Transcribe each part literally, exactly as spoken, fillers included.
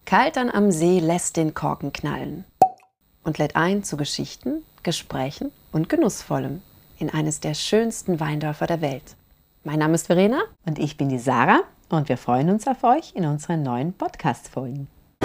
Kaltern am See lässt den Korken knallen und lädt ein zu Geschichten, Gesprächen und Genussvollem in eines der schönsten Weindörfer der Welt. Mein Name ist Verena und ich bin die Sarah und wir freuen uns auf euch in unseren neuen Podcast-Folgen.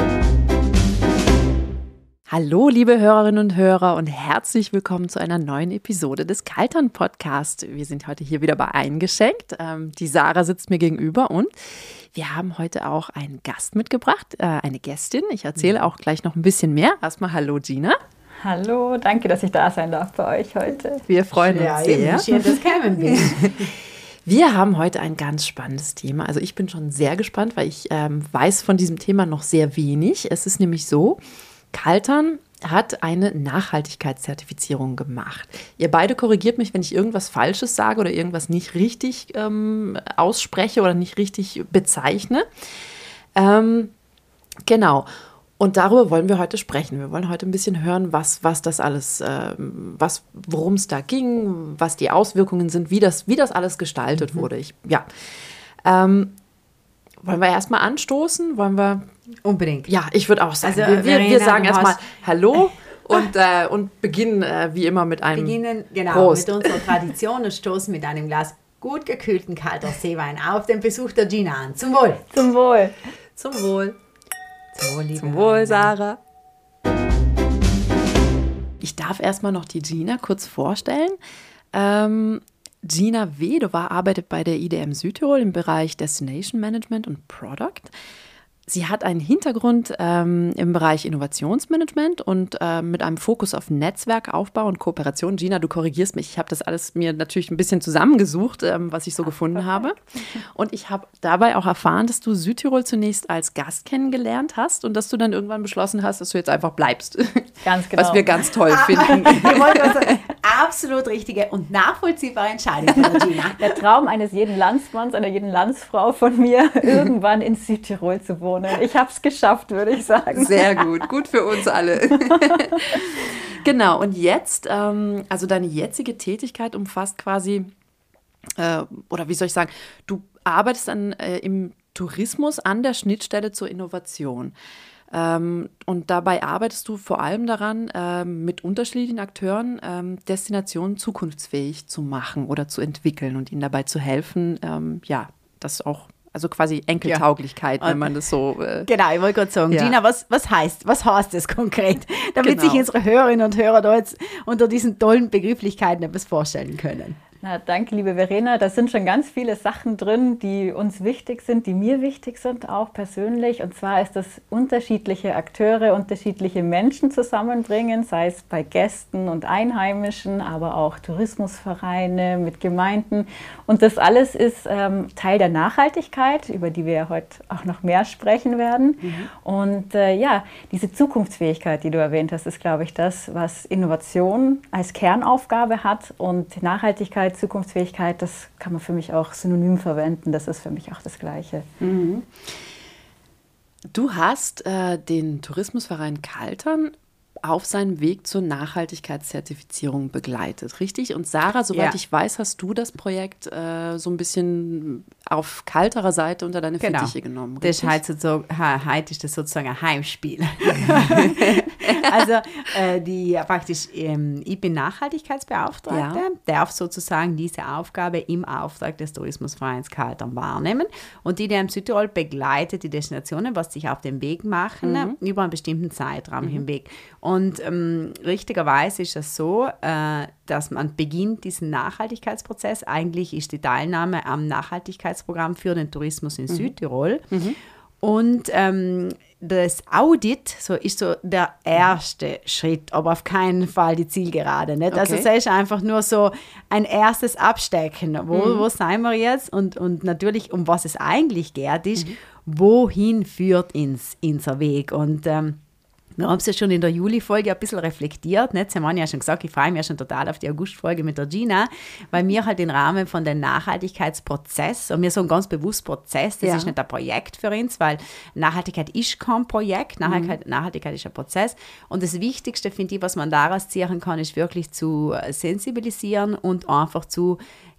Hallo liebe Hörerinnen und Hörer und herzlich willkommen zu einer neuen Episode des Kaltern-Podcasts. Wir sind heute hier wieder bei Eingeschenkt. Ähm, die Sarah sitzt mir gegenüber und wir haben heute auch einen Gast mitgebracht, äh, eine Gästin. Ich erzähle auch gleich noch ein bisschen mehr. Erstmal hallo Gina. Hallo, danke, dass ich da sein darf bei euch heute. Wir freuen ja, uns sehr. Schön, dass kämen wir. Wir haben heute ein ganz spannendes Thema. Also ich bin schon sehr gespannt, weil ich ähm, weiß von diesem Thema noch sehr wenig. Es ist nämlich so, Kaltern hat eine Nachhaltigkeitszertifizierung gemacht. Ihr beide korrigiert mich, wenn ich irgendwas Falsches sage oder irgendwas nicht richtig ähm, ausspreche oder nicht richtig bezeichne. Ähm, genau. Und darüber wollen wir heute sprechen. Wir wollen heute ein bisschen hören, was, was das alles, äh, was, worum es da ging, was die Auswirkungen sind, wie das, wie das alles gestaltet mhm. wurde. Ich, ja. Ähm, wollen wir erstmal anstoßen? Wollen wir? Unbedingt. Ja, ich würde auch sagen, also, wir, wir, Verena, wir sagen erstmal Hallo Ah. und, äh, und beginnen äh, wie immer mit einem Beginnen, genau, Prost. mit unserer Tradition und stoßen mit einem Glas gut gekühlten kalter Seewein auf den Besuch der Gina an. Zum Wohl. Zum Wohl. Zum Wohl. Zum Wohl, liebe Zum Wohl, Sarah. Ich darf erstmal noch die Gina kurz vorstellen. Ähm, Gina Wedova arbeitet bei der I D M Südtirol im Bereich Destination Management und Product. Sie hat einen Hintergrund ähm, im Bereich Innovationsmanagement und äh, mit einem Fokus auf Netzwerkaufbau und Kooperation. Gina, du korrigierst mich. Ich habe das alles mir natürlich ein bisschen zusammengesucht, ähm, was ich so Ach, gefunden perfekt. habe. Und ich habe dabei auch erfahren, dass du Südtirol zunächst als Gast kennengelernt hast und dass du dann irgendwann beschlossen hast, dass du jetzt einfach bleibst. Ganz genau. Was wir ganz toll finden. Ich wollte also, absolut richtige und nachvollziehbare Entscheidung von der Gina. Der Traum eines jeden Landsmanns, einer jeden Landsfrau von mir, irgendwann in Südtirol zu wohnen. Ich habe es geschafft, würde ich sagen. Sehr gut, gut für uns alle. Genau, und jetzt, ähm, also deine jetzige Tätigkeit umfasst quasi, äh, oder wie soll ich sagen, du arbeitest an, äh, im Tourismus an der Schnittstelle zur Innovation. Ähm, und dabei arbeitest du vor allem daran, ähm, mit unterschiedlichen Akteuren ähm, Destinationen zukunftsfähig zu machen oder zu entwickeln und ihnen dabei zu helfen, ähm, ja, das auch Also quasi Enkeltauglichkeit, ja. wenn man das so... Äh, genau, ich wollte gerade sagen, ja. Gina, was, was heißt was heißt das konkret? Damit genau. sich unsere Hörerinnen und Hörer da jetzt unter diesen tollen Begrifflichkeiten etwas vorstellen können. Na, danke, liebe Verena. Da sind schon ganz viele Sachen drin, die uns wichtig sind, die mir wichtig sind, auch persönlich. Und zwar ist das unterschiedliche Akteure, unterschiedliche Menschen zusammenbringen, sei es bei Gästen und Einheimischen, aber auch Tourismusvereine mit Gemeinden. Und das alles ist ähm, Teil der Nachhaltigkeit, über die wir ja heute auch noch mehr sprechen werden. Mhm. Und äh, ja, diese Zukunftsfähigkeit, die du erwähnt hast, ist, glaube ich, das, was Innovation als Kernaufgabe hat. Und Nachhaltigkeit, Zukunftsfähigkeit, das kann man für mich auch synonym verwenden. Das ist für mich auch das Gleiche. Mhm. Du hast äh, den Tourismusverein Kaltern auf seinem Weg zur Nachhaltigkeitszertifizierung begleitet, richtig? Und Sarah, soweit ja. ich weiß, hast du das Projekt äh, so ein bisschen auf kalterer Seite unter deine genau. Fittiche genommen, richtig? Das ist so, heute ist das sozusagen ein Heimspiel. Also äh, die praktisch, ähm, ich bin Nachhaltigkeitsbeauftragte, ja. darf sozusagen diese Aufgabe im Auftrag des Tourismusvereins Kaltern wahrnehmen. Und die I D M Südtirol begleitet die Destinationen, was sich auf den Weg machen, mhm. über einen bestimmten Zeitraum mhm. hinweg. Und ähm, richtigerweise ist es so, äh, dass man beginnt diesen Nachhaltigkeitsprozess. Eigentlich ist die Teilnahme am Nachhaltigkeitsprogramm für den Tourismus in mhm. Südtirol. Mhm. Und ähm, das Audit so ist so der erste Schritt, aber auf keinen Fall die Zielgerade. Nicht? Okay. Also es ist einfach nur so ein erstes Abstecken. Wo, mhm. wo sind wir jetzt? Und, und natürlich, um was es eigentlich geht, ist, mhm. wohin führt uns unser Weg? Und ähm, wir haben es ja schon in der Juli-Folge ein bisschen reflektiert. Nicht? Sie haben ja schon gesagt, ich freue mich ja schon total auf die August-Folge mit der Gina, weil wir halt im Rahmen von dem Nachhaltigkeitsprozess, und wir sagen ganz bewusst Prozess, das ja. ist nicht ein Projekt für uns, weil Nachhaltigkeit ist kein Projekt, Nachhaltigkeit, mhm. Nachhaltigkeit ist ein Prozess. Und das Wichtigste, finde ich, was man daraus ziehen kann, ist wirklich zu sensibilisieren und einfach zu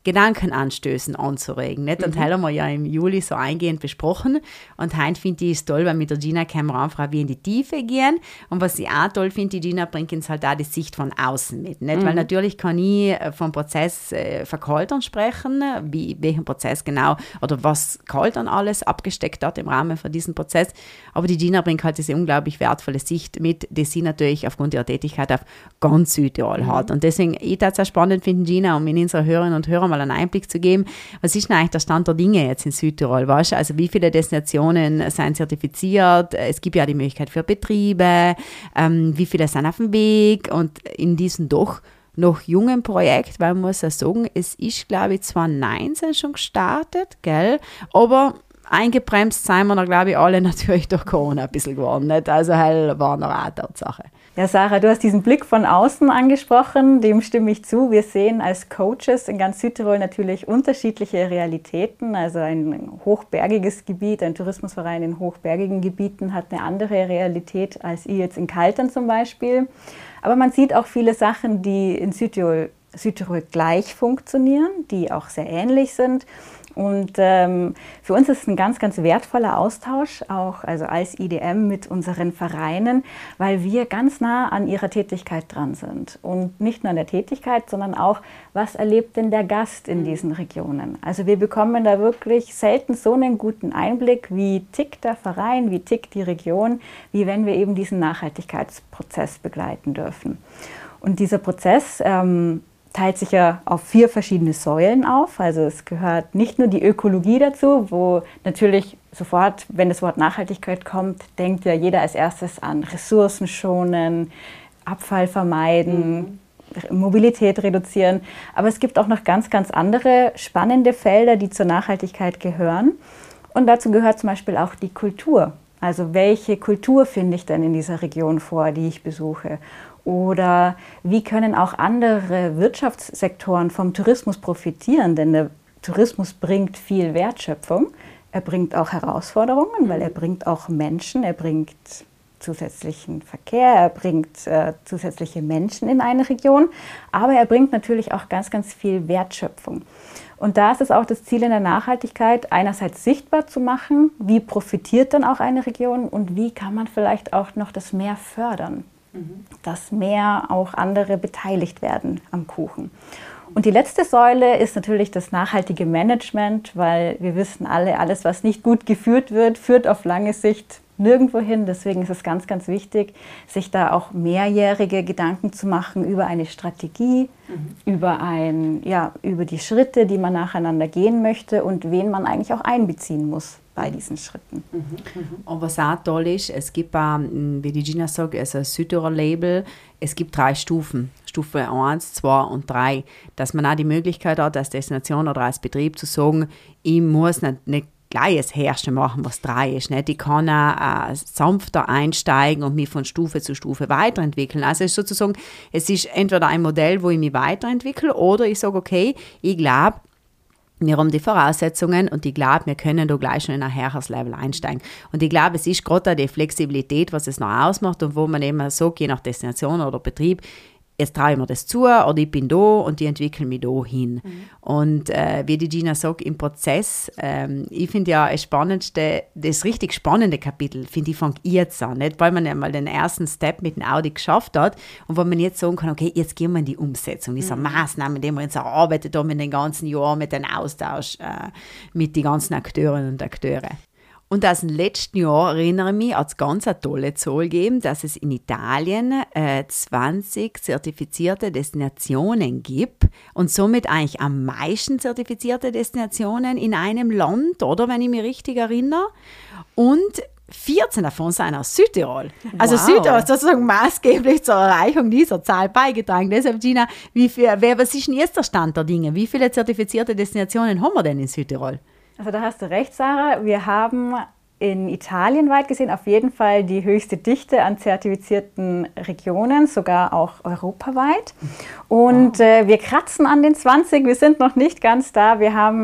Gedankenanstößen anzuregen. Nicht? Und mhm. heute haben wir ja im Juli so eingehend besprochen. Und heute finde ich es toll, weil mit der Gina können wir einfach wie in die Tiefe gehen. Und was ich auch toll finde, die Gina bringt uns halt auch die Sicht von außen mit. Nicht? Mhm. Weil natürlich kann ich vom Prozess äh, von Kaltern sprechen, wie, welchen Prozess genau oder was Kaltern alles abgesteckt hat im Rahmen von diesem Prozess. Aber die Gina bringt halt diese unglaublich wertvolle Sicht mit, die sie natürlich aufgrund ihrer Tätigkeit auf ganz Südtirol mhm. hat. Und deswegen, ich würde es auch spannend finden, Gina, um in unsere Hörerinnen und Hörer mal einen Einblick zu geben, was ist denn eigentlich der Stand der Dinge jetzt in Südtirol? Weißt du? Also wie viele Destinationen sind zertifiziert? Es gibt ja die Möglichkeit für Betriebe, ähm, wie viele sind auf dem Weg? Und in diesem doch noch jungen Projekt, weil man muss ja sagen, es ist, glaube ich, zwanzig neunzehn schon gestartet, gell? Aber eingebremst sind wir, glaube ich, alle natürlich durch Corona ein bisschen geworden. Nicht? Also hell war noch eine Tatsache. Ja, Sarah, du hast diesen Blick von außen angesprochen, dem stimme ich zu. Wir sehen als Coaches in ganz Südtirol natürlich unterschiedliche Realitäten. Also ein hochbergiges Gebiet, ein Tourismusverein in hochbergigen Gebieten hat eine andere Realität als ihr jetzt in Kaltern zum Beispiel. Aber man sieht auch viele Sachen, die in Südtirol, Südtirol gleich funktionieren, die auch sehr ähnlich sind. Und ähm, für uns ist es ein ganz, ganz wertvoller Austausch, auch also als I D M mit unseren Vereinen, weil wir ganz nah an ihrer Tätigkeit dran sind. Und nicht nur an der Tätigkeit, sondern auch, was erlebt denn der Gast in diesen Regionen? Also wir bekommen da wirklich selten so einen guten Einblick, wie tickt der Verein, wie tickt die Region, wie wenn wir eben diesen Nachhaltigkeitsprozess begleiten dürfen. Und dieser Prozess ähm, teilt sich ja auf vier verschiedene Säulen auf. Also es gehört nicht nur die Ökologie dazu, wo natürlich sofort, wenn das Wort Nachhaltigkeit kommt, denkt ja jeder als erstes an Ressourcen schonen, Abfall vermeiden, mhm. Mobilität reduzieren. Aber es gibt auch noch ganz, ganz andere spannende Felder, die zur Nachhaltigkeit gehören. Und dazu gehört zum Beispiel auch die Kultur. Also welche Kultur finde ich denn in dieser Region vor, die ich besuche? Oder wie können auch andere Wirtschaftssektoren vom Tourismus profitieren? Denn der Tourismus bringt viel Wertschöpfung. Er bringt auch Herausforderungen, weil er bringt auch Menschen, er bringt zusätzlichen Verkehr, er bringt äh, zusätzliche Menschen in eine Region. Aber er bringt natürlich auch ganz, ganz viel Wertschöpfung. Und da ist es auch das Ziel in der Nachhaltigkeit, einerseits sichtbar zu machen, wie profitiert dann auch eine Region und wie kann man vielleicht auch noch das Meer fördern. Dass mehr auch andere beteiligt werden am Kuchen. Und die letzte Säule ist natürlich das nachhaltige Management, weil wir wissen alle, alles, was nicht gut geführt wird, führt auf lange Sicht nirgendwo hin. Deswegen ist es ganz, ganz wichtig, sich da auch mehrjährige Gedanken zu machen über eine Strategie, mhm. über, ein, ja, über die Schritte, die man nacheinander gehen möchte und wen man eigentlich auch einbeziehen muss bei diesen Schritten. Mhm, mhm. Und was auch toll ist, es gibt, ähm, wie die Gina sagt, also ein Südtirol-Label, es gibt drei Stufen, Stufe eins, zwei und drei, dass man auch die Möglichkeit hat, als Destination oder als Betrieb zu sagen, ich muss nicht, nicht gleich das Erste machen, was drei ist. Nicht? Ich kann auch äh, sanfter einsteigen und mich von Stufe zu Stufe weiterentwickeln. Also es ist sozusagen, es ist entweder ein Modell, wo ich mich weiterentwickle, oder ich sage, okay, ich glaube, wir haben die Voraussetzungen und ich glaube, wir können da gleich schon in ein höheres Level einsteigen. Und ich glaube, es ist gerade die Flexibilität, was es noch ausmacht und wo man eben sagt, je nach Destination oder Betrieb, jetzt traue ich mir das zu oder ich bin da und ich entwickle mich da hin. Mhm. Und äh, wie die Gina sagt, im Prozess, ähm, ich finde ja das spannendste, das richtig spannende Kapitel, finde ich, fängt jetzt an, nicht? Weil man ja mal den ersten Step mit dem Audi geschafft hat und wo man jetzt sagen kann, okay, jetzt gehen wir in die Umsetzung dieser mhm. Maßnahmen, die wir jetzt erarbeitet haben in den ganzen Jahren mit dem Austausch äh, mit den ganzen Akteurinnen und Akteure. Und aus dem letzten Jahr erinnere ich mich, hat es ganz eine tolle Zahl gegeben, dass es in Italien äh, zwanzig zertifizierte Destinationen gibt und somit eigentlich am meisten zertifizierte Destinationen in einem Land, oder, wenn ich mich richtig erinnere. Und vierzehn davon sind aus Südtirol. Also wow. Südtirol ist sozusagen maßgeblich zur Erreichung dieser Zahl beigetragen. Deshalb, Gina, wie viel, wer, was ist denn jetzt der Stand der Dinge? Wie viele zertifizierte Destinationen haben wir denn in Südtirol? Also da hast du recht, Sarah. Wir haben in Italien weit gesehen auf jeden Fall die höchste Dichte an zertifizierten Regionen, sogar auch europaweit. Und wow. äh, wir kratzen an den zwanzig, wir sind noch nicht ganz da. Wir haben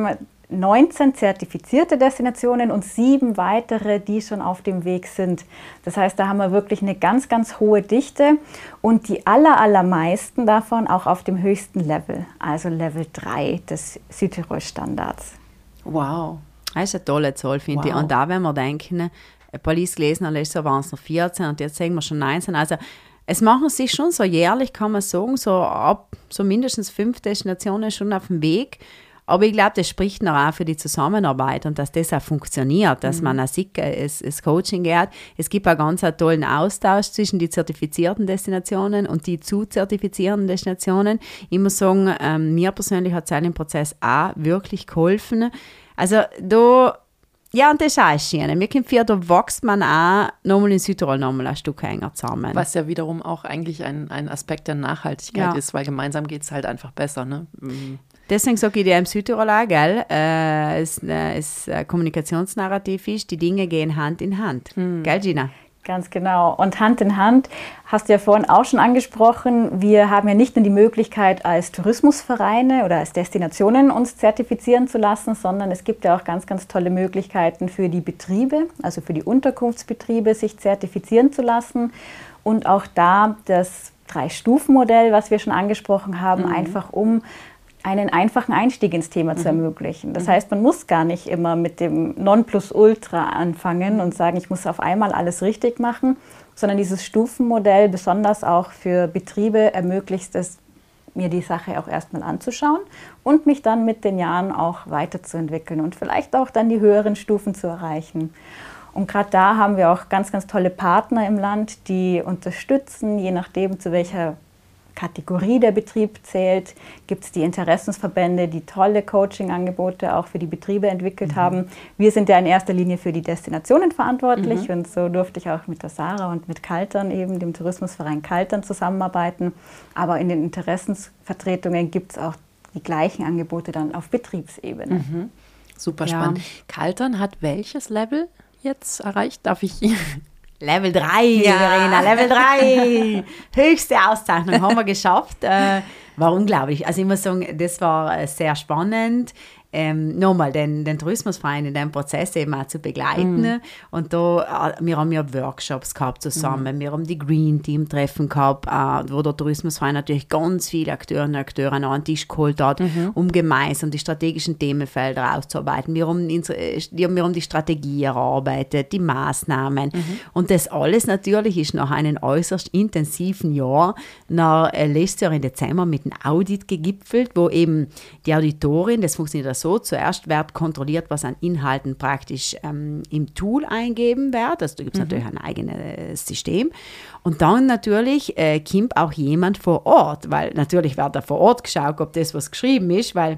neunzehn zertifizierte Destinationen und sieben weitere, die schon auf dem Weg sind. Das heißt, da haben wir wirklich eine ganz, ganz hohe Dichte und die aller, allermeisten davon auch auf dem höchsten Level, also Level drei des Südtirol-Standards. Wow. Das ist eine tolle Zahl, finde Wow. ich. Und da, wenn wir denken, ein paar Lies gelesen haben, letztes Jahr waren es noch vierzehn und jetzt sehen wir schon neunzehn. Also es machen sich schon so jährlich, kann man sagen, so ab so mindestens fünf Destinationen schon auf dem Weg. Aber ich glaube, das spricht noch auch für die Zusammenarbeit und dass das auch funktioniert, dass mhm. man auch sieht, es, es Coaching geht. Es gibt auch ganz einen tollen Austausch zwischen die zertifizierten Destinationen und die zu zertifizierenden Destinationen. Ich muss sagen, ähm, mir persönlich hat es im Prozess auch wirklich geholfen. Also da, ja, und das ist auch schön. Mir kommt vor, da wächst man auch nochmal in Südtirol nochmal ein Stück enger zusammen. Was ja wiederum auch eigentlich ein, ein Aspekt der Nachhaltigkeit ja. ist, weil gemeinsam geht es halt einfach besser, ne? Mhm. Deswegen sage ich dir im Südtirol auch, gell, äh, es, äh, es äh, Kommunikationsnarrativ ist, die Dinge gehen Hand in Hand. Mhm. Gell, Gina? Ganz genau. Und Hand in Hand, hast du ja vorhin auch schon angesprochen, wir haben ja nicht nur die Möglichkeit, als Tourismusvereine oder als Destinationen uns zertifizieren zu lassen, sondern es gibt ja auch ganz, ganz tolle Möglichkeiten für die Betriebe, also für die Unterkunftsbetriebe, sich zertifizieren zu lassen. Und auch da das Drei-Stufen-Modell, was wir schon angesprochen haben, mhm. einfach um einen einfachen Einstieg ins Thema mhm. zu ermöglichen. Das heißt, man muss gar nicht immer mit dem Nonplusultra anfangen und sagen, ich muss auf einmal alles richtig machen, sondern dieses Stufenmodell, besonders auch für Betriebe, ermöglicht es, mir die Sache auch erstmal anzuschauen und mich dann mit den Jahren auch weiterzuentwickeln und vielleicht auch dann die höheren Stufen zu erreichen. Und gerade da haben wir auch ganz, ganz tolle Partner im Land, die unterstützen, je nachdem, zu welcher Kategorie der Betrieb zählt, gibt es die Interessensverbände, die tolle Coaching-Angebote auch für die Betriebe entwickelt mhm. haben. Wir sind ja in erster Linie für die Destinationen verantwortlich mhm. und so durfte ich auch mit der Sarah und mit Kaltern, eben dem Tourismusverein Kaltern, zusammenarbeiten. Aber in den Interessensvertretungen gibt es auch die gleichen Angebote dann auf Betriebsebene. Mhm. Super ja. spannend. Kaltern hat welches Level jetzt erreicht? Darf ich... Level drei, ja. Verena, Level drei. Höchste Auszeichnung haben wir geschafft. Äh, war unglaublich. Also ich muss sagen, das war sehr spannend. Ähm, nochmal den, den Tourismusverein in dem Prozess eben auch zu begleiten. Mm. Und da, wir haben ja Workshops gehabt zusammen, mm. wir haben die Green Team Treffen gehabt, äh, wo der Tourismusverein natürlich ganz viele Akteure und Akteure an den Tisch geholt hat, mm-hmm. um gemeinsam die strategischen Themenfelder auszuarbeiten. Wir haben, wir haben die Strategie erarbeitet, die Maßnahmen. Mm-hmm. Und das alles natürlich ist nach einem äußerst intensiven Jahr, nach äh, letztes Jahr im Dezember mit einem Audit gegipfelt, wo eben die Auditorin, das funktioniert so, zuerst wird kontrolliert, was an Inhalten praktisch ähm, im Tool eingeben wird. Also da gibt es mhm. natürlich ein eigenes System. Und dann natürlich äh, kommt auch jemand vor Ort, weil natürlich wird da vor Ort geschaut, ob das, was geschrieben ist, weil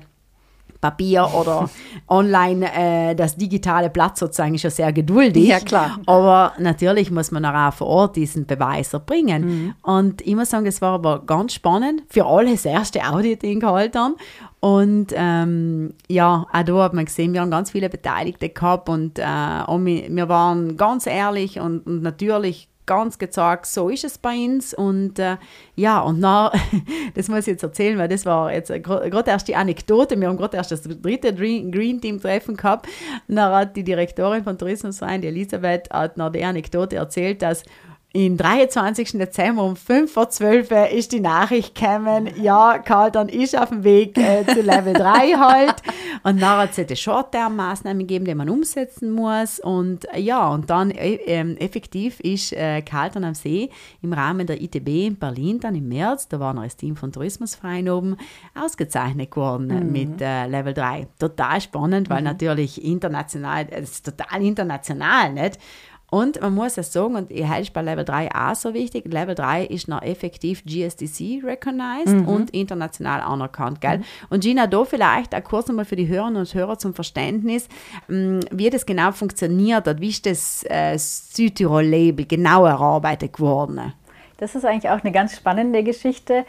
Papier oder online, äh, das digitale Blatt sozusagen ist ja sehr geduldig. Ja, klar. Aber natürlich muss man auch vor Ort diesen Beweis erbringen. Mhm. Und ich muss sagen, es war aber ganz spannend, für alle das erste Audit in Kaltern. Und ähm, ja, auch da hat man gesehen, wir haben ganz viele Beteiligte gehabt und, äh, und wir, wir waren ganz ehrlich und, und natürlich ganz gezeigt, so ist es bei uns. Und äh, ja, und na, das muss ich jetzt erzählen, weil das war jetzt gerade erst die Anekdote. Wir haben gerade erst das dritte Green Team Treffen gehabt. Und dann hat die Direktorin von Tourismusverein, die Elisabeth, hat nach der Anekdote erzählt, dass am dreiundzwanzigsten Dezember um fünf vor zwölf ist die Nachricht gekommen, ja, Kaltern ist auf dem Weg äh, zu Level drei halt. Und dann hat es die Short-Term-Maßnahmen gegeben, die man umsetzen muss. Und äh, ja, und dann äh, äh, effektiv ist äh, Kaltern am See im Rahmen der I T B in Berlin dann im März, da war noch das Team von Tourismusverein oben, ausgezeichnet geworden mhm. mit äh, Level drei. Total spannend, weil mhm. natürlich international, es ist total international, nicht? Und man muss es sagen, und ich halte bei Level drei auch so wichtig, Level drei ist noch effektiv G S T C-recognized mhm. und international anerkannt. Gell? Mhm. Und Gina, da vielleicht auch kurz einmal für die Hörerinnen und Hörer zum Verständnis, wie das genau funktioniert hat, wie ist das äh, Südtirol-Label genau erarbeitet geworden? Das ist eigentlich auch eine ganz spannende Geschichte,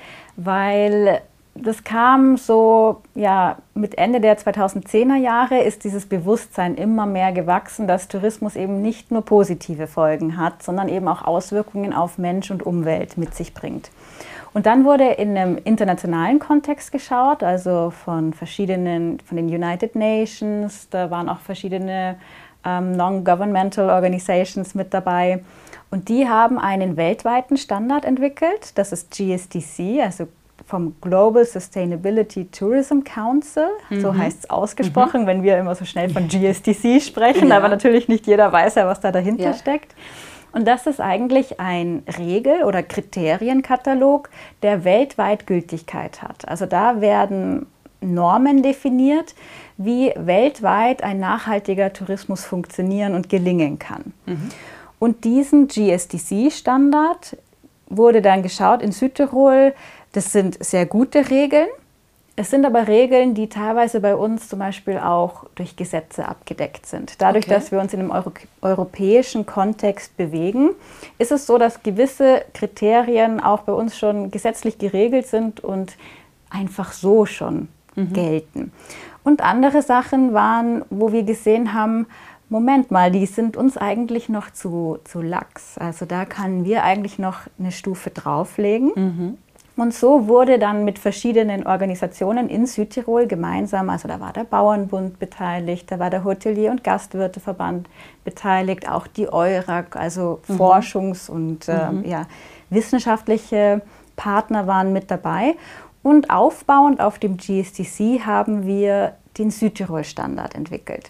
weil das kam so, ja, mit Ende der zweitausendzehner Jahre ist dieses Bewusstsein immer mehr gewachsen, dass Tourismus eben nicht nur positive Folgen hat, sondern eben auch Auswirkungen auf Mensch und Umwelt mit sich bringt. Und dann wurde in einem internationalen Kontext geschaut, also von verschiedenen, von den United Nations, da waren auch verschiedene ähm, Non-Governmental Organizations mit dabei. Und die haben einen weltweiten Standard entwickelt, das ist G S T C, also vom Global Sustainability Tourism Council, mhm. so heißt es ausgesprochen, mhm. wenn wir immer so schnell von G S T C sprechen, ja. aber natürlich nicht jeder weiß ja, was da dahinter ja. steckt. Und das ist eigentlich ein Regel- oder Kriterienkatalog, der weltweit Gültigkeit hat. Also da werden Normen definiert, wie weltweit ein nachhaltiger Tourismus funktionieren und gelingen kann. Mhm. Und diesen G S T C-Standard wurde dann geschaut in Südtirol. Das sind sehr gute Regeln. Es sind aber Regeln, die teilweise bei uns zum Beispiel auch durch Gesetze abgedeckt sind. Dadurch, okay. dass wir uns in einem Euro- europäischen Kontext bewegen, ist es so, dass gewisse Kriterien auch bei uns schon gesetzlich geregelt sind und einfach so schon mhm. gelten. Und andere Sachen waren, wo wir gesehen haben, Moment mal, die sind uns eigentlich noch zu, zu lax. Also da können wir eigentlich noch eine Stufe drauflegen. Mhm. Und so wurde dann mit verschiedenen Organisationen in Südtirol gemeinsam, also da war der Bauernbund beteiligt, da war der Hotelier- und Gastwirteverband beteiligt, auch die EURAG, also mhm. Forschungs- und äh, mhm. ja, wissenschaftliche Partner waren mit dabei. Und aufbauend auf dem G S T C haben wir den Südtirol-Standard entwickelt.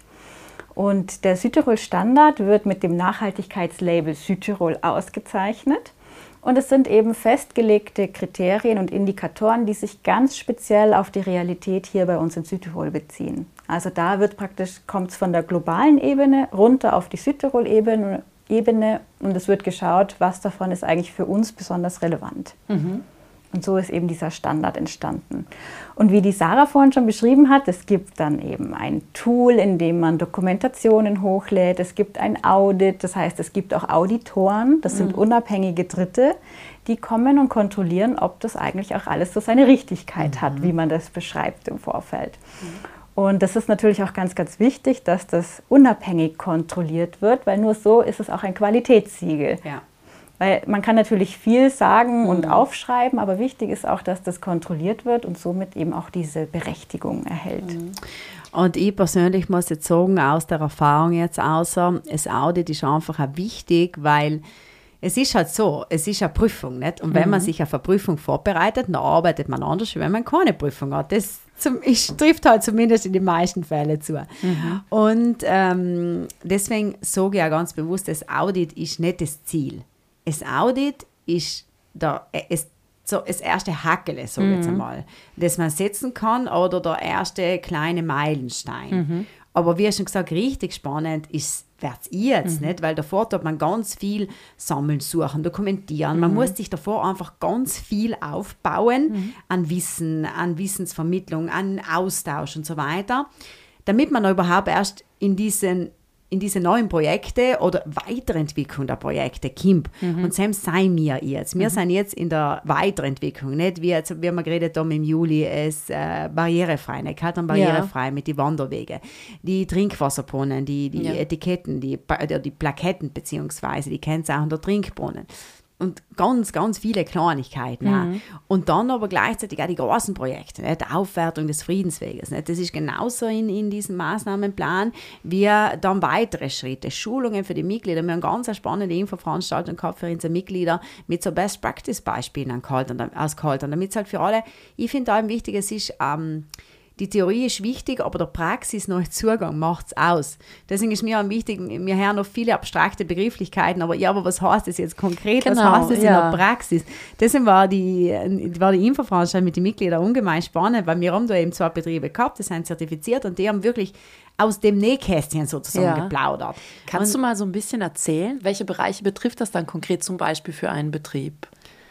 Und der Südtirol-Standard wird mit dem Nachhaltigkeitslabel Südtirol ausgezeichnet. Und es sind eben festgelegte Kriterien und Indikatoren, die sich ganz speziell auf die Realität hier bei uns in Südtirol beziehen. Also da wird praktisch, kommt es von der globalen Ebene runter auf die Südtirol-Ebene Ebene, und es wird geschaut, was davon ist eigentlich für uns besonders relevant. Mhm. Und so ist eben dieser Standard entstanden. Und wie die Sarah vorhin schon beschrieben hat, es gibt dann eben ein Tool, in dem man Dokumentationen hochlädt. Es gibt ein Audit, das heißt, es gibt auch Auditoren, das sind unabhängige Dritte, die kommen und kontrollieren, ob das eigentlich auch alles so seine Richtigkeit mhm. hat, wie man das beschreibt im Vorfeld. Mhm. Und das ist natürlich auch ganz, ganz wichtig, dass das unabhängig kontrolliert wird, weil nur so ist es auch ein Qualitätssiegel. Ja. Weil man kann natürlich viel sagen und mhm. aufschreiben, aber wichtig ist auch, dass das kontrolliert wird und somit eben auch diese Berechtigung erhält. Mhm. Und ich persönlich muss jetzt sagen, aus der Erfahrung jetzt außer, das Audit ist einfach auch wichtig, weil es ist halt so, es ist eine Prüfung, nicht? Und wenn mhm. man sich auf eine Prüfung vorbereitet, dann arbeitet man anders, als wenn man keine Prüfung hat. Das zum, ich, trifft halt zumindest in den meisten Fällen zu. Mhm. Und ähm, deswegen sage ich auch ganz bewusst, das Audit ist nicht das Ziel. Das Audit ist der, es, so das erste Hackele, sage ich jetzt einmal, das man setzen kann oder der erste kleine Meilenstein. Mhm. Aber wie schon gesagt, richtig spannend ist, wird's jetzt mhm. nicht, weil davor tut man ganz viel sammeln, suchen, dokumentieren. Mhm. Man muss sich davor einfach ganz viel aufbauen mhm. an Wissen, an Wissensvermittlung, an Austausch und so weiter, damit man überhaupt erst in diesen in diese neuen Projekte oder Weiterentwicklung der Projekte kommt. Mhm. Und Sam seien wir jetzt. Wir mhm. sind jetzt in der Weiterentwicklung, nicht wie jetzt, wie wir geredet haben im Juli, ist äh, barrierefrei, ne? Kaltern barrierefrei ja. mit den Wanderwegen, die Trinkwasserbrunnen, die, die ja. Etiketten, die, die Plaketten beziehungsweise die Kennzeichen der Trinkbrunnen. Und ganz, ganz viele Kleinigkeiten. Mhm. Und dann aber gleichzeitig auch die großen Projekte, nicht? Die Aufwertung des Friedensweges. Nicht? Das ist genauso in, in diesem Maßnahmenplan wie dann weitere Schritte. Schulungen für die Mitglieder. Wir haben ganz eine spannende Infoveranstaltung gehabt für unsere Mitglieder mit so Best-Practice-Beispielen ausgehalten, damit es halt für alle, ich finde auch wichtig, es ist, ähm, die Theorie ist wichtig, aber der Praxis nach Zugang macht es aus. Deswegen ist mir auch wichtig, wir hören noch viele abstrakte Begrifflichkeiten, aber ja, aber was heißt das jetzt konkret? Genau, was heißt das ja. in der Praxis? Deswegen war die, war die Infoveranstaltung mit den Mitgliedern ungemein spannend, weil wir haben da eben zwei Betriebe gehabt, die sind zertifiziert und die haben wirklich aus dem Nähkästchen sozusagen ja. geplaudert. Kannst und, du mal so ein bisschen erzählen, welche Bereiche betrifft das dann konkret zum Beispiel für einen Betrieb?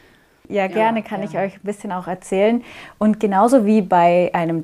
Ja, gerne ja, kann ja. ich euch ein bisschen auch erzählen. Und genauso wie bei einem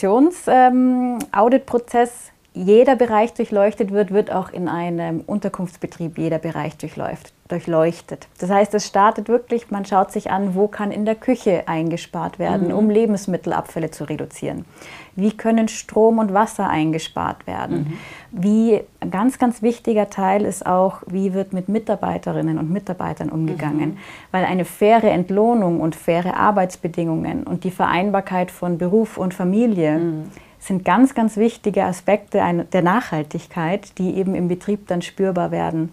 Destinations-Audit-Prozess ähm, jeder Bereich durchleuchtet wird, wird auch in einem Unterkunftsbetrieb jeder Bereich durchleuchtet. durchleuchtet. Das heißt, es startet wirklich, man schaut sich an, wo kann in der Küche eingespart werden, mhm. um Lebensmittelabfälle zu reduzieren. Wie können Strom und Wasser eingespart werden? Mhm. Wie, ein ganz, ganz wichtiger Teil ist auch, wie wird mit Mitarbeiterinnen und Mitarbeitern umgegangen? Mhm. Weil eine faire Entlohnung und faire Arbeitsbedingungen und die Vereinbarkeit von Beruf und Familie mhm. sind ganz, ganz wichtige Aspekte der Nachhaltigkeit, die eben im Betrieb dann spürbar werden.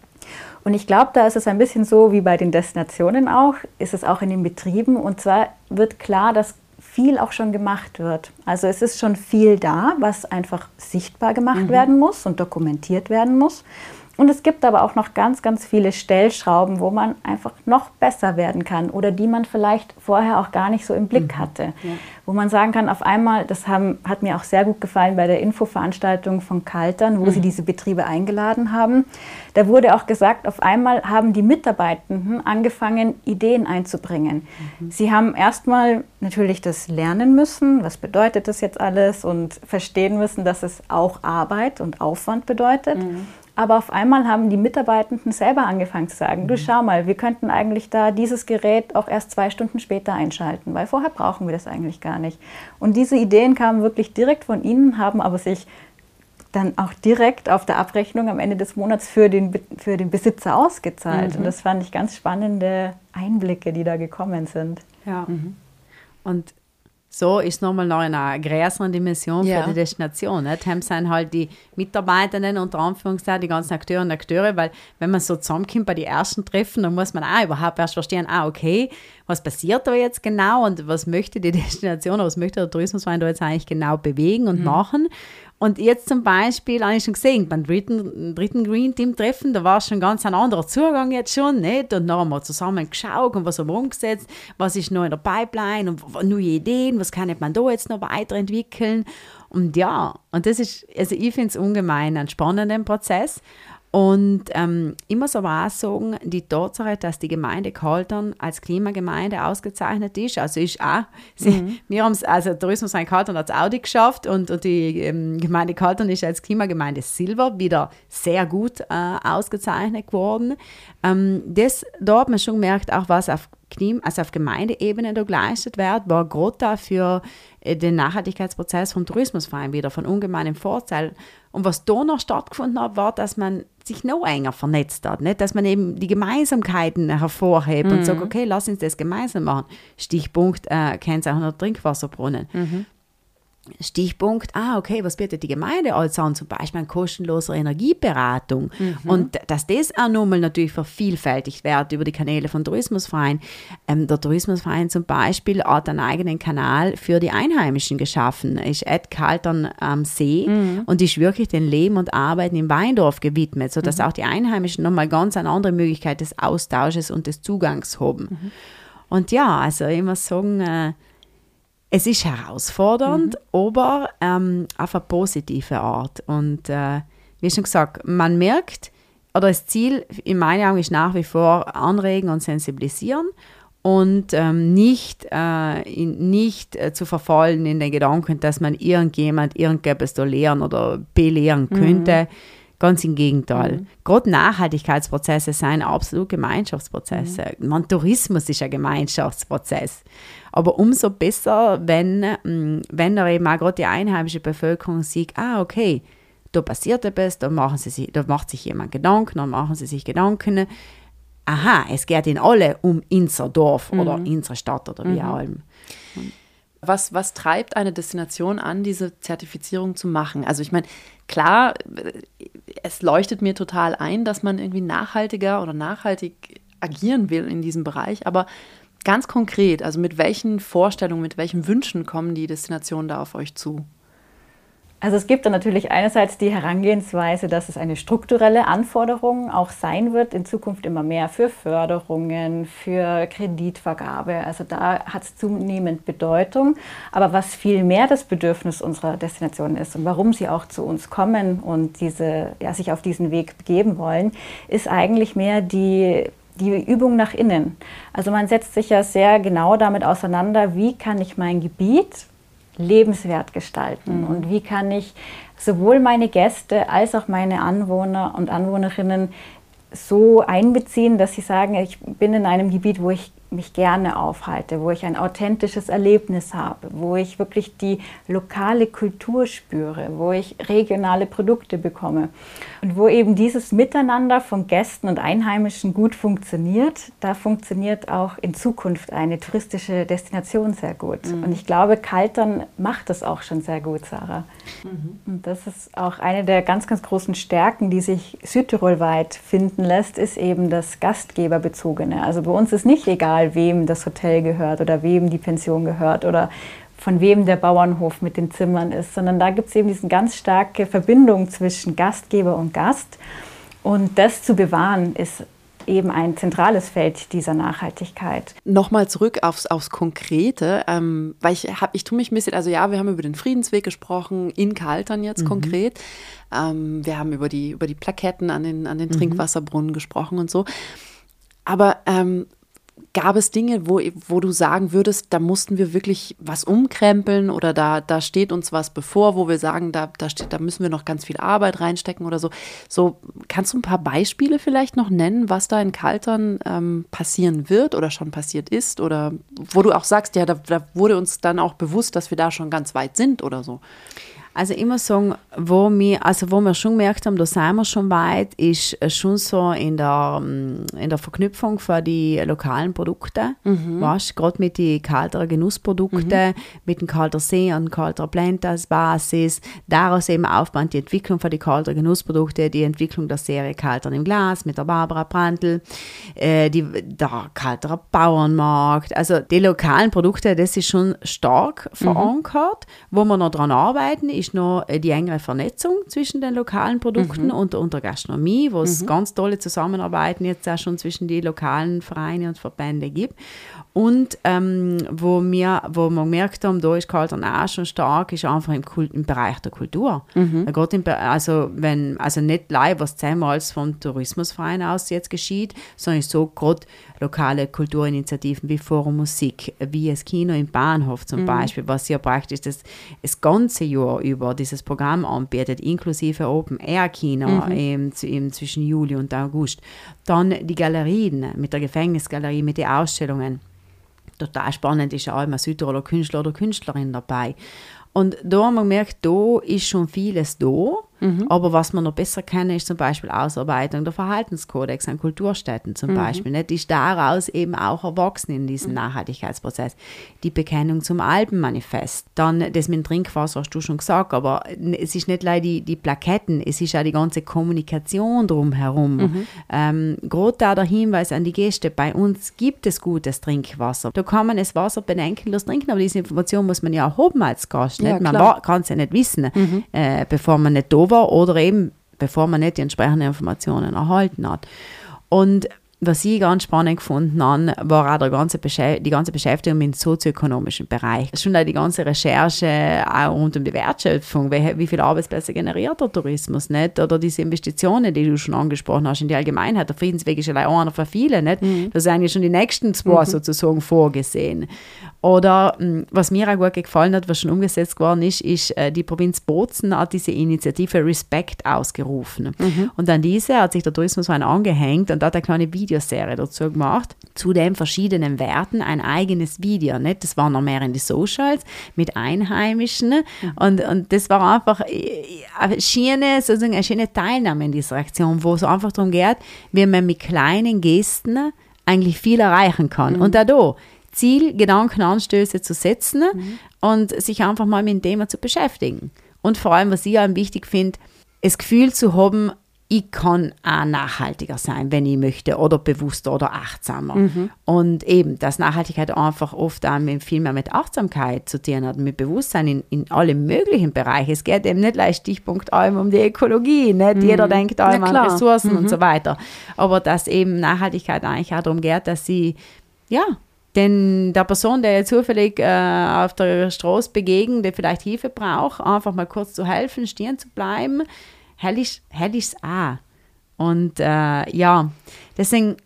Und ich glaube, da ist es ein bisschen so wie bei den Destinationen auch, ist es auch in den Betrieben. Und zwar wird klar, dass viel auch schon gemacht wird. Also es ist schon viel da, was einfach sichtbar gemacht mhm. werden muss und dokumentiert werden muss. Und es gibt aber auch noch ganz, ganz viele Stellschrauben, wo man einfach noch besser werden kann oder die man vielleicht vorher auch gar nicht so im Blick hatte. Ja. Wo man sagen kann, auf einmal, das haben, hat mir auch sehr gut gefallen bei der Infoveranstaltung von Kaltern, wo mhm. sie diese Betriebe eingeladen haben. Da wurde auch gesagt, auf einmal haben die Mitarbeitenden angefangen, Ideen einzubringen. Mhm. Sie haben erstmal natürlich das lernen müssen, was bedeutet das jetzt alles und verstehen müssen, dass es auch Arbeit und Aufwand bedeutet. Mhm. Aber auf einmal haben die Mitarbeitenden selber angefangen zu sagen, mhm. du schau mal, wir könnten eigentlich da dieses Gerät auch erst zwei Stunden später einschalten, weil vorher brauchen wir das eigentlich gar nicht. Und diese Ideen kamen wirklich direkt von ihnen, haben aber sich dann auch direkt auf der Abrechnung am Ende des Monats für den, für den Besitzer ausgezahlt. Mhm. Und das fand ich ganz spannende Einblicke, die da gekommen sind. Ja. Mhm. Und so ist es nochmal noch in einer größeren Dimension ja. für die Destination. Nicht? Haben sind halt die Mitarbeitenden, unter Anführungszeichen, die ganzen Akteure und Akteure, weil wenn man so zusammenkommt bei den ersten Treffen, dann muss man auch überhaupt erst verstehen, ah, okay, was passiert da jetzt genau und was möchte die Destination oder was möchte der Tourismusverein da jetzt eigentlich genau bewegen und mhm. machen. Und jetzt zum Beispiel, habe ich schon gesehen, beim dritten, dritten Green Team Treffen, da war schon ganz ein anderer Zugang jetzt schon, nicht? Und dann haben wir zusammen geschaut und was haben wir umgesetzt, was ist noch in der Pipeline und neue Ideen, was kann man da jetzt noch weiterentwickeln. Und ja, und das ist, also ich finde es ungemein einen spannenden Prozess. Und ähm, ich muss aber auch sagen, die Tatsache, dass die Gemeinde Kaltern als Klimagemeinde ausgezeichnet ist, also ist auch, sie, mhm. wir haben es, also Tourismusverein Kaltern hat es Audi geschafft und, und die ähm, Gemeinde Kaltern ist als Klimagemeinde Silber wieder sehr gut äh, ausgezeichnet geworden. Ähm, das, da hat man schon gemerkt, auch was auf also auf Gemeindeebene da geleistet wird, war gerade da für den Nachhaltigkeitsprozess vom Tourismusverein wieder von ungemeinem Vorteil. Und was da noch stattgefunden hat, war, dass man sich noch enger vernetzt hat, nicht? Dass man eben die Gemeinsamkeiten hervorhebt mhm. und sagt, okay, lass uns das gemeinsam machen. Stichpunkt, äh, Kennzeichen der Trinkwasserbrunnen. Mhm. Stichpunkt, ah, okay, was bietet die Gemeinde alles an? Zum Beispiel eine kostenlose Energieberatung. Mhm. Und dass das auch nochmal natürlich vervielfältigt wird über die Kanäle von Tourismusverein. Ähm, der Tourismusverein zum Beispiel hat einen eigenen Kanal für die Einheimischen geschaffen. Ist Ed Kaltern am See mhm. und ist wirklich dem Leben und Arbeiten im Weindorf gewidmet, sodass mhm. auch die Einheimischen nochmal ganz eine andere Möglichkeit des Austausches und des Zugangs haben. Mhm. Und ja, also ich muss sagen, äh, es ist herausfordernd, mhm. aber ähm, auf eine positive Art. Und äh, wie schon gesagt, man merkt, oder das Ziel in meinen Augen ist nach wie vor anregen und sensibilisieren und ähm, nicht, äh, in, nicht äh, zu verfallen in den Gedanken, dass man irgendjemand irgendetwas da lehren oder belehren könnte. Mhm. Ganz im Gegenteil. Mhm. Gerade Nachhaltigkeitsprozesse sind absolut Gemeinschaftsprozesse. Mhm. Man, Tourismus ist ein Gemeinschaftsprozess. Aber umso besser, wenn, wenn da eben auch gerade die einheimische Bevölkerung sieht, ah, okay, da passiert etwas, da, machen sie sich, da macht sich jemand Gedanken, dann machen sie sich Gedanken. Aha, es geht ihnen alle um unser Dorf mhm. oder unsere Stadt oder wie auch immer. Was, was treibt eine Destination an, diese Zertifizierung zu machen? Also ich meine, klar, es leuchtet mir total ein, dass man irgendwie nachhaltiger oder nachhaltig agieren will in diesem Bereich, aber ganz konkret, also mit welchen Vorstellungen, mit welchen Wünschen kommen die Destinationen da auf euch zu? Also es gibt dann natürlich einerseits die Herangehensweise, dass es eine strukturelle Anforderung auch sein wird, in Zukunft immer mehr für Förderungen, für Kreditvergabe. Also da hat es zunehmend Bedeutung. Aber was viel mehr das Bedürfnis unserer Destination ist und warum sie auch zu uns kommen und diese, ja, sich auf diesen Weg begeben wollen, ist eigentlich mehr die Die Übung nach innen. Also man setzt sich ja sehr genau damit auseinander, wie kann ich mein Gebiet lebenswert gestalten mhm. und wie kann ich sowohl meine Gäste als auch meine Anwohner und Anwohnerinnen so einbeziehen, dass sie sagen, ich bin in einem Gebiet, wo ich mich gerne aufhalte, wo ich ein authentisches Erlebnis habe, wo ich wirklich die lokale Kultur spüre, wo ich regionale Produkte bekomme und wo eben dieses Miteinander von Gästen und Einheimischen gut funktioniert. Da funktioniert auch in Zukunft eine touristische Destination sehr gut. Mhm. Und ich glaube, Kaltern macht das auch schon sehr gut, Sarah. Mhm. Und das ist auch eine der ganz, ganz großen Stärken, die sich südtirolweit finden lässt, ist eben das Gastgeberbezogene. Also bei uns ist nicht egal, wem das Hotel gehört oder wem die Pension gehört oder von wem der Bauernhof mit den Zimmern ist, sondern da gibt es eben diese ganz starke Verbindung zwischen Gastgeber und Gast. Und das zu bewahren, ist eben ein zentrales Feld dieser Nachhaltigkeit. Nochmal zurück aufs, aufs Konkrete, ähm, weil ich habe, ich tue mich ein bisschen, also ja, wir haben über den Friedensweg gesprochen, in Kaltern jetzt mhm. konkret. Ähm, wir haben über die, über die Plaketten an den, an den mhm. Trinkwasserbrunnen gesprochen und so. Aber ähm, gab es Dinge, wo, wo du sagen würdest, da mussten wir wirklich was umkrempeln oder da, da steht uns was bevor, wo wir sagen, da, da, steht, da müssen wir noch ganz viel Arbeit reinstecken oder so. So, kannst du ein paar Beispiele vielleicht noch nennen, was da in Kaltern ähm, passieren wird oder schon passiert ist? Oder wo du auch sagst, ja, da, da wurde uns dann auch bewusst, dass wir da schon ganz weit sind oder so. Also immer sagen, wo wir, also wo wir schon gemerkt haben, da sind wir schon weit, ist schon so in der, in der Verknüpfung für die lokalen Produkte, mhm. weißt, gerade mit den kalteren Genussprodukten, mhm. mit dem kalter See und kalter Blend als Basis, daraus eben aufbauen die Entwicklung für die kalteren Genussprodukte, die Entwicklung der Serie Kaltern im Glas mit der Barbara Brandl, äh, die, der kaltere Bauernmarkt, also die lokalen Produkte, das ist schon stark verankert, mhm. wo wir noch dran arbeiten, ist noch die engere Vernetzung zwischen den lokalen Produkten mhm. und, und der Gastronomie, wo es mhm. ganz tolle Zusammenarbeiten jetzt auch schon zwischen den lokalen Vereinen und Verbänden gibt. Und ähm, wo, wir, wo wir gemerkt haben, da ist Kaltern auch schon stark, ist einfach im, Kult, im Bereich der Kultur. Mhm. Im, also, wenn, also nicht live, was zehnmals vom Tourismusverein aus jetzt geschieht, sondern so gerade lokale Kulturinitiativen wie Forum Musik, wie das Kino im Bahnhof zum mhm. Beispiel, was ja praktisch das, das ganze Jahr über dieses Programm anbietet, inklusive Open-Air-Kino mhm. im, im, zwischen Juli und August. Dann die Galerien mit der Gefängnisgalerie, mit den Ausstellungen. Total spannend ist auch immer Südtiroler Künstler oder Künstlerin dabei. Und da haben wir gemerkt, da ist schon vieles da, mhm. aber was wir noch besser kennen, ist zum Beispiel Ausarbeitung der Verhaltenskodex an Kulturstätten zum mhm. Beispiel. Nicht? Die ist daraus eben auch erwachsen in diesem mhm. Nachhaltigkeitsprozess. Die Bekennung zum Alpenmanifest. Dann das mit dem Trinkwasser hast du schon gesagt, aber es ist nicht nur die, die Plaketten, es ist auch die ganze Kommunikation drumherum. Mhm. Ähm, gerade da der Hinweis an die Gäste, bei uns gibt es gutes Trinkwasser. Da kann man das Wasser bedenkenlos trinken, aber diese Information muss man ja auch haben als Gast. Nicht? Ja, man kann es ja nicht wissen, mhm. äh, bevor man nicht da war oder eben bevor man nicht die entsprechenden Informationen erhalten hat. Und was ich ganz spannend gefunden habe, war auch der ganze Beschä- die ganze Beschäftigung mit dem sozioökonomischen Bereich. Schon die ganze Recherche auch rund um die Wertschöpfung, wie, wie viele Arbeitsplätze generiert der Tourismus, nicht? Oder diese Investitionen, die du schon angesprochen hast in die Allgemeinheit. Der Friedensweg ist ja einer von vielen, nicht? Mhm. Da sind ja schon die nächsten zwei mhm. sozusagen vorgesehen. Oder was mir auch gut gefallen hat, was schon umgesetzt worden ist, ist, die Provinz Bozen hat diese Initiative Respect ausgerufen. Mhm. Und an diese hat sich der Tourismusverein angehängt und hat eine kleine Videoserie dazu gemacht, zu den verschiedenen Werten ein eigenes Video. Nicht? Das war noch mehr in die Socials mit Einheimischen. Mhm. Und, und das war einfach eine schöne, sozusagen eine schöne Teilnahme in dieser Aktion, wo es einfach darum geht, wie man mit kleinen Gesten eigentlich viel erreichen kann. Mhm. Und auch da Ziel, Gedankenanstöße zu setzen mhm. und sich einfach mal mit dem Thema zu beschäftigen. Und vor allem, was ich auch wichtig finde, das Gefühl zu haben, ich kann auch nachhaltiger sein, wenn ich möchte, oder bewusster oder achtsamer. Mhm. Und eben, dass Nachhaltigkeit einfach oft auch mit, viel mehr mit Achtsamkeit zu tun hat, mit Bewusstsein in, in alle möglichen Bereichen. Es geht eben nicht leicht Stichpunkt allem um die Ökologie, nicht? Mhm. Jeder denkt allem an Ressourcen mhm. und so weiter. Aber dass eben Nachhaltigkeit eigentlich auch darum geht, dass sie, ja, denn der Person, der jetzt zufällig äh, auf der Straße begegnet, der vielleicht Hilfe braucht, einfach mal kurz zu helfen, stehen zu bleiben, hell ist es auch. Und äh, ja, deswegen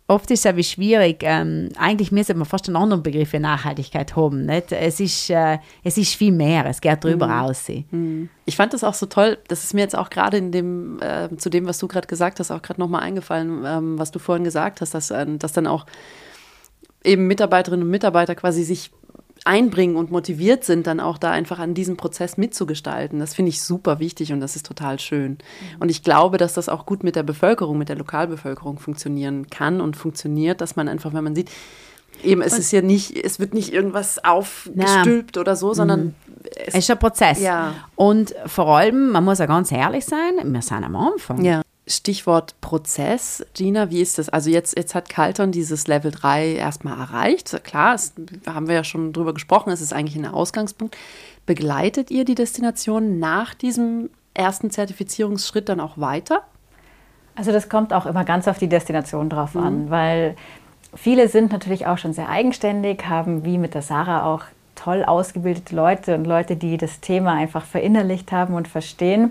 oft ist es aber schwierig. Ähm, eigentlich müsste man fast einen anderen Begriff für Nachhaltigkeit haben. Nicht? Es, ist, äh, es ist viel mehr, es geht drüber mhm. raus. Mhm. Ich fand das auch so toll, das ist mir jetzt auch gerade in dem, äh, zu dem, was du gerade gesagt hast, auch gerade nochmal eingefallen, ähm, was du vorhin gesagt hast, dass, äh, dass dann auch eben Mitarbeiterinnen und Mitarbeiter quasi sich einbringen und motiviert sind, dann auch da einfach an diesem Prozess mitzugestalten. Das finde ich super wichtig und das ist total schön. Mhm. Und ich glaube, dass das auch gut mit der Bevölkerung, mit der Lokalbevölkerung funktionieren kann und funktioniert, dass man einfach, wenn man sieht, eben es und ist ja nicht, es wird nicht irgendwas aufgestülpt na. oder so, sondern mhm. es, es ist ein Prozess. Ja. Und vor allem, man muss ja ganz ehrlich sein, wir sind am Anfang. Ja. Stichwort Prozess, Gina, wie ist das? Also jetzt, jetzt hat Kaltern dieses Level drei erstmal erreicht. Klar, es, haben wir ja schon drüber gesprochen, es ist eigentlich ein Ausgangspunkt. Begleitet ihr die Destination nach diesem ersten Zertifizierungsschritt dann auch weiter? Also das kommt auch immer ganz auf die Destination drauf mhm. an, weil viele sind natürlich auch schon sehr eigenständig, haben wie mit der Sarah auch toll ausgebildete Leute und Leute, die das Thema einfach verinnerlicht haben und verstehen.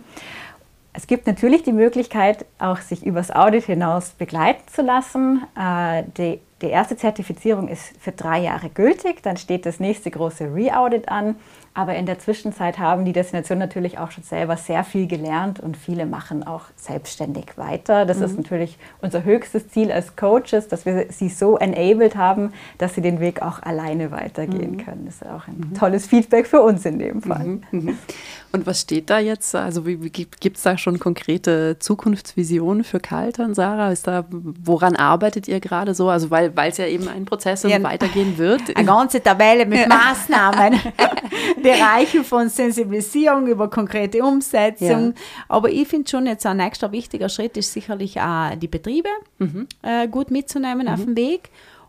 Es gibt natürlich die Möglichkeit, auch sich übers Audit hinaus begleiten zu lassen. Äh, die, die erste Zertifizierung ist für drei Jahre gültig, dann steht das nächste große Re-Audit an. Aber in der Zwischenzeit haben die Destinationen natürlich auch schon selber sehr viel gelernt und viele machen auch selbstständig weiter. Das mhm. ist natürlich unser höchstes Ziel als Coaches, dass wir sie so enabled haben, dass sie den Weg auch alleine weitergehen mhm. können. Das ist auch ein mhm. tolles Feedback für uns in dem Fall. Mhm. Mhm. Und was steht da jetzt? Also wie, wie, gibt es da schon konkrete Zukunftsvisionen für Kaltern, Sarah? Ist da, woran arbeitet ihr gerade so? Also weil es ja eben ein Prozess ja, weitergehen wird. Eine ganze Tabelle mit Maßnahmen. Bereiche von Sensibilisierung über konkrete Umsetzung. Ja. Aber ich finde schon, jetzt ein nächster wichtiger Schritt ist sicherlich auch die Betriebe mhm. äh, gut mitzunehmen mhm. auf dem Weg.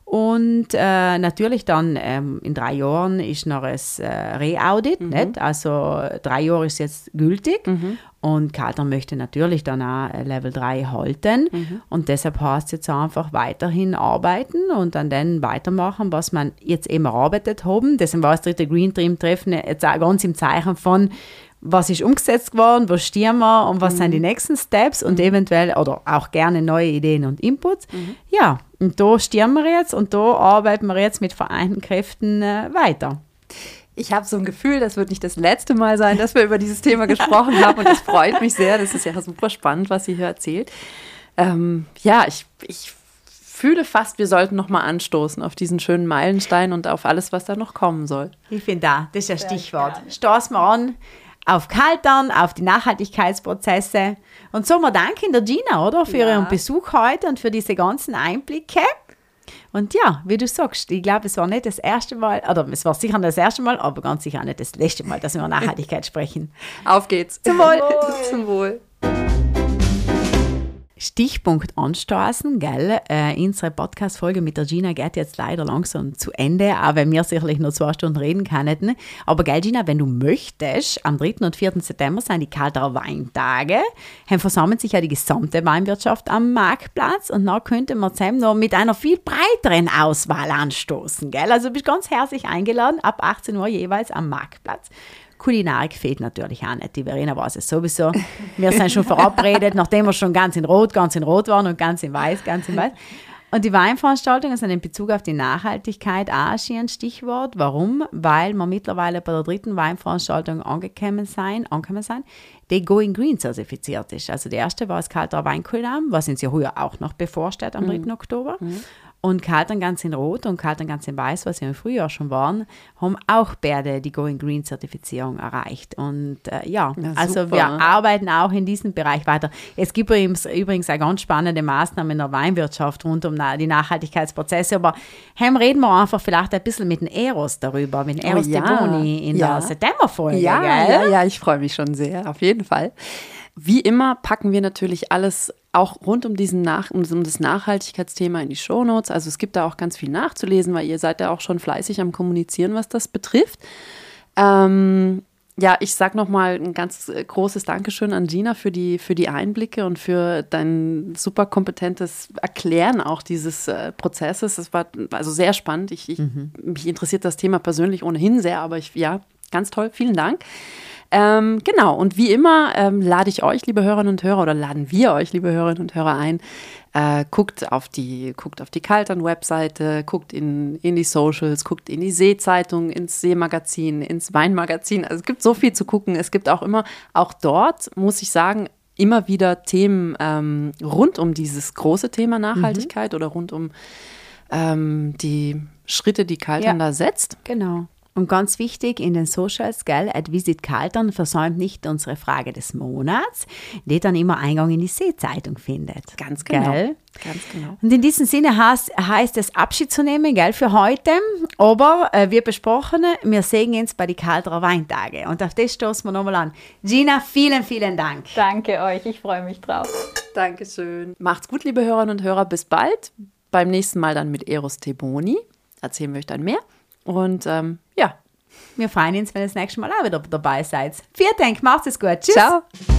Und äh, natürlich dann ähm, in drei Jahren ist noch ein äh, Re-Audit, mhm. nicht? Also drei Jahre ist jetzt gültig mhm. und Kaltern möchte natürlich dann auch Level drei halten mhm. und deshalb heißt es jetzt einfach weiterhin arbeiten und an denen weitermachen, was man jetzt eben erarbeitet haben. Deswegen war das dritte Green Dream Treffen jetzt auch ganz im Zeichen von, was ist umgesetzt worden, wo stehen wir und was mhm. sind die nächsten Steps und mhm. eventuell oder auch gerne neue Ideen und Inputs. Mhm. Ja, und da stehen wir jetzt und da arbeiten wir jetzt mit vereinten Kräften äh, weiter. Ich habe so ein Gefühl, das wird nicht das letzte Mal sein, dass wir über dieses Thema gesprochen haben und das freut mich sehr. Das ist ja super spannend, was ihr hier erzählt. Ähm, ja, ich, ich fühle fast, wir sollten noch mal anstoßen auf diesen schönen Meilenstein und auf alles, was da noch kommen soll. Ich finde da, das ist ein Stichwort. Stoßen wir an auf Kaltern, auf die Nachhaltigkeitsprozesse. Und so mal danke in der Gina, oder? Für ja. ihren Besuch heute und für diese ganzen Einblicke. Und ja, wie du sagst, ich glaube, es war nicht das erste Mal, oder es war sicher nicht das erste Mal, aber ganz sicher auch nicht das letzte Mal, dass wir über Nachhaltigkeit sprechen. Auf geht's. Zum Wohl. Zum Wohl. Stichpunkt anstoßen, gell? Äh, unsere Podcast-Folge mit der Gina geht jetzt leider langsam zu Ende, auch wenn wir sicherlich nur zwei Stunden reden können. Aber gell, Gina, wenn du möchtest, am dritten und vierten September sind die Kalterer Weintage. Dann versammelt sich ja die gesamte Weinwirtschaft am Marktplatz und dann könnte man zusammen noch mit einer viel breiteren Auswahl anstoßen, gell? Also du bist ganz herzlich eingeladen, ab achtzehn Uhr jeweils am Marktplatz. Kulinarik fehlt natürlich auch nicht. Die Verena weiß es sowieso. Wir sind schon verabredet, nachdem wir schon ganz in Rot, ganz in Rot waren und ganz in Weiß, ganz in Weiß. Und die Weinveranstaltungen sind in Bezug auf die Nachhaltigkeit auch ein Stichwort. Warum? Weil wir mittlerweile bei der dritten Weinveranstaltung angekommen sein, angekommen sein, die Going Green zertifiziert ist. Also die erste war das Kalterer Weinkulinam, was uns ja heuer auch noch bevorsteht am dritten Oktober. Mhm. Und Kaltern ganz in Rot und Kaltern ganz in Weiß, was wir im Frühjahr schon waren, haben auch beide die Going Green Zertifizierung erreicht. Und äh, ja, ja also wir arbeiten auch in diesem Bereich weiter. Es gibt übrigens, übrigens eine ganz spannende Maßnahme in der Weinwirtschaft rund um die Nachhaltigkeitsprozze, aber heim reden wir einfach vielleicht ein bisschen mit den Eros darüber, mit den Eros oh, ja. de Boni in ja. der Septemberfolge. Ja, gell? ja, ja, ich freue mich schon sehr, auf jeden Fall. Wie immer packen wir natürlich alles auch rund um, diesen Nach- um das Nachhaltigkeitsthema in die Shownotes. Also es gibt da auch ganz viel nachzulesen, weil ihr seid ja auch schon fleißig am Kommunizieren, was das betrifft. Ähm, ja, ich sage nochmal ein ganz großes Dankeschön an Gina für die, für die Einblicke und für dein super kompetentes Erklären auch dieses äh, Prozesses. Es war also sehr spannend. Ich, ich, mhm. Mich interessiert das Thema persönlich ohnehin sehr, aber ich, ja, ganz toll. Vielen Dank. Ähm, genau, und wie immer ähm, lade ich euch, liebe Hörerinnen und Hörer, oder laden wir euch, liebe Hörerinnen und Hörer, ein, äh, guckt auf die, guckt auf die Kaltern-Webseite, guckt in, in die Socials, guckt in die Seezeitung, ins Seemagazin, ins Weinmagazin. Also es gibt so viel zu gucken. Es gibt auch immer, auch dort, muss ich sagen, immer wieder Themen ähm, rund um dieses große Thema Nachhaltigkeit mhm. oder rund um ähm, die Schritte, die Kaltern ja. da setzt. Genau. Und ganz wichtig in den Socials, gell, at Visit Kaltern versäumt nicht unsere Frage des Monats, die dann immer Eingang in die Seezeitung findet. Ganz genau. Gell? Ganz genau. Und in diesem Sinne heißt, heißt es Abschied zu nehmen, gell, für heute. Aber äh, wie besprochen, wir sehen uns bei den Kalterer Weintage. Und auf das stoßen wir nochmal an. Gina, vielen, vielen Dank. Danke euch, ich freue mich drauf. Dankeschön. Macht's gut, liebe Hörerinnen und Hörer. Bis bald. Beim nächsten Mal dann mit Eros Theboni. Erzählen wir euch dann mehr. Und ähm, ja. Wir freuen uns, wenn ihr das nächste Mal auch wieder dabei seid. Vielen Dank, macht es gut. Tschüss. Ciao.